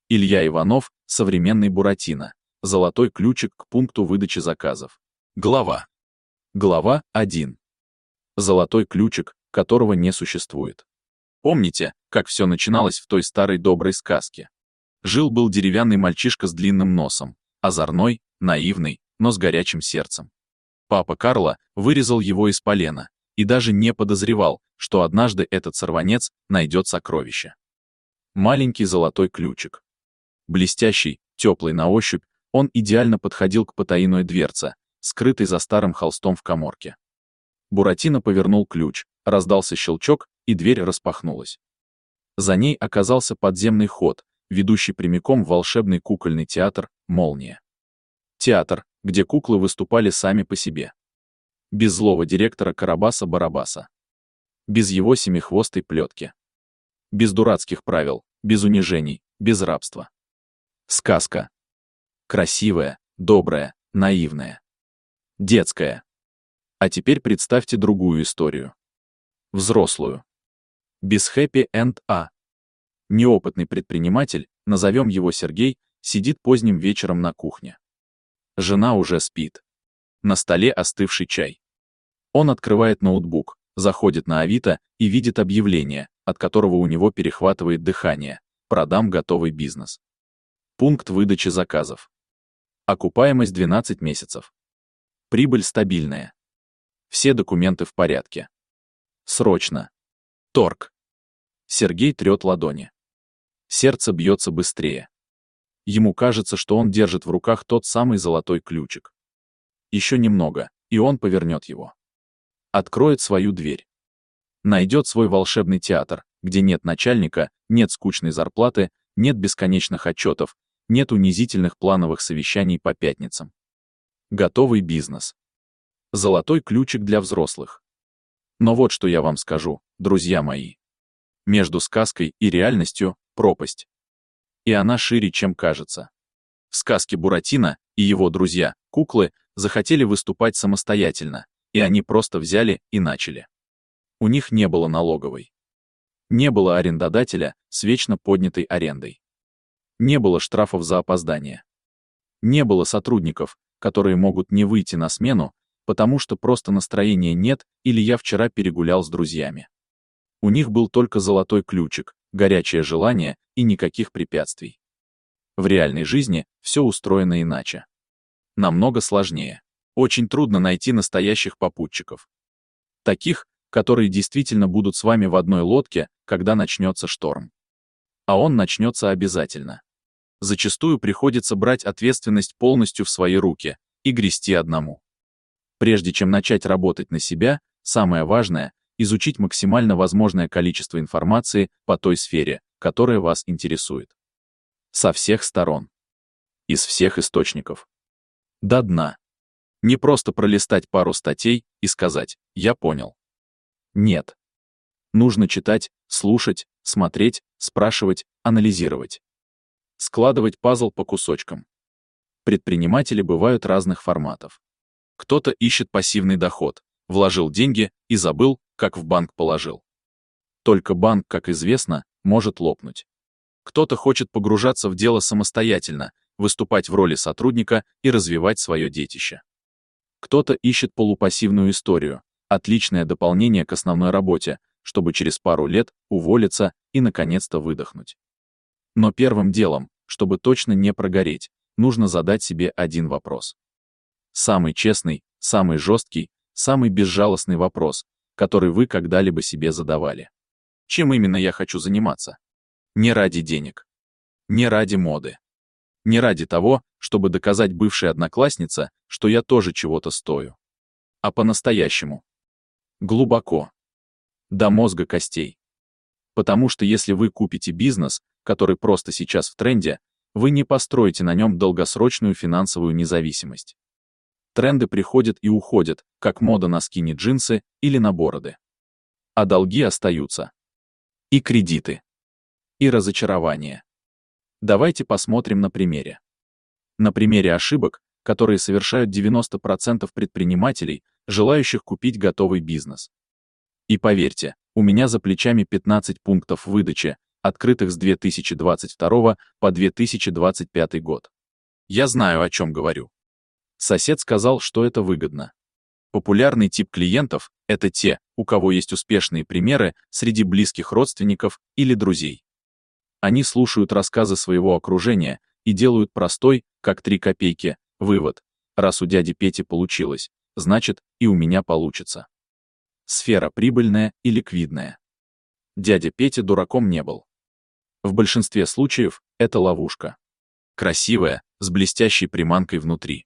Илья Иванов, современный Буратино. Золотой ключик к пункту выдачи заказов. Глава 1. Золотой ключик, которого не существует. Помните, как все начиналось в той старой доброй сказке? Жил-был деревянный мальчишка с длинным носом, озорной, наивный, но с горячим сердцем. Папа Карло вырезал его из полена и даже не подозревал, что однажды этот сорванец найдет сокровище. Маленький золотой ключик. Блестящий, теплый на ощупь, он идеально подходил к потайной дверце, скрытой за старым холстом в каморке. Буратино повернул ключ, раздался щелчок, и дверь распахнулась. За ней оказался подземный ход, ведущий прямиком в волшебный кукольный театр «Молния». Театр, где куклы выступали сами по себе. Без злого директора Карабаса-Барабаса. Без его семихвостой плетки. Без дурацких правил, без унижений, без рабства. Сказка. Красивая, добрая, наивная. Детская. А теперь представьте другую историю. Взрослую. Без хэппи-энд Неопытный предприниматель, назовем его Сергей, сидит поздним вечером на кухне. Жена уже спит. На столе остывший чай. Он открывает ноутбук, заходит на Авито и видит объявление, от которого у него перехватывает дыхание. Продам готовый бизнес. Пункт выдачи заказов. Окупаемость 12 месяцев. Прибыль стабильная. Все документы в порядке. Срочно. Торг. Сергей трет ладони. Сердце бьется быстрее. Ему кажется, что он держит в руках тот самый золотой ключик. Еще немного, и он повернет его. Откроет свою дверь. Найдет свой волшебный театр, где нет начальника, нет скучной зарплаты, нет бесконечных отчетов, нет унизительных плановых совещаний по пятницам. Готовый бизнес. Золотой ключик для взрослых. Но вот что я вам скажу, друзья мои. Между сказкой и реальностью пропасть. И она шире, чем кажется. В сказке Буратино и его друзья, куклы, захотели выступать самостоятельно, и они просто взяли и начали. У них не было налоговой. Не было арендодателя с вечно поднятой арендой. Не было штрафов за опоздание. Не было сотрудников, которые могут не выйти на смену, потому что просто настроения нет или я вчера перегулял с друзьями. У них был только золотой ключик, горячее желание и никаких препятствий. В реальной жизни все устроено иначе. Намного сложнее. Очень трудно найти настоящих попутчиков. Таких, которые действительно будут с вами в одной лодке, когда начнется шторм. А он начнется обязательно. Зачастую приходится брать ответственность полностью в свои руки и грести одному. Прежде чем начать работать на себя, самое важное — изучить максимально возможное количество информации по той сфере, которая вас интересует. Со всех сторон. Из всех источников. До дна. Не просто пролистать пару статей и сказать «я понял». Нет. Нужно читать, слушать, смотреть, спрашивать, анализировать. Складывать пазл по кусочкам. Предприниматели бывают разных форматов. Кто-то ищет пассивный доход, вложил деньги и забыл, как в банк положил. Только банк, как известно, может лопнуть. Кто-то хочет погружаться в дело самостоятельно, выступать в роли сотрудника и развивать свое детище. Кто-то ищет полупассивную историю, отличное дополнение к основной работе, чтобы через пару лет уволиться и наконец-то выдохнуть. Но первым делом, чтобы точно не прогореть, нужно задать себе один вопрос. Самый честный, самый жесткий, самый безжалостный вопрос, который вы когда-либо себе задавали. Чем именно я хочу заниматься? Не ради денег. Не ради моды. Не ради того, чтобы доказать бывшей однокласснице, что я тоже чего-то стою. А по-настоящему. Глубоко. До мозга костей. Потому что если вы купите бизнес, который просто сейчас в тренде, вы не построите на нем долгосрочную финансовую независимость. Тренды приходят и уходят, как мода на скини-джинсы или на бороды. А долги остаются. И кредиты. И разочарования. Давайте посмотрим на примере. На примере ошибок, которые совершают 90% предпринимателей, желающих купить готовый бизнес. И поверьте, у меня за плечами 15 пунктов выдачи, открытых с 2022 по 2025 год. Я знаю, о чем говорю. Сосед сказал, что это выгодно. Популярный тип клиентов – это те, у кого есть успешные примеры среди близких родственников или друзей. Они слушают рассказы своего окружения и делают простой, как 3 копейки, вывод: раз у дяди Пети получилось, значит, и у меня получится. Сфера прибыльная и ликвидная. Дядя Петя дураком не был. В большинстве случаев это ловушка. Красивая, с блестящей приманкой внутри.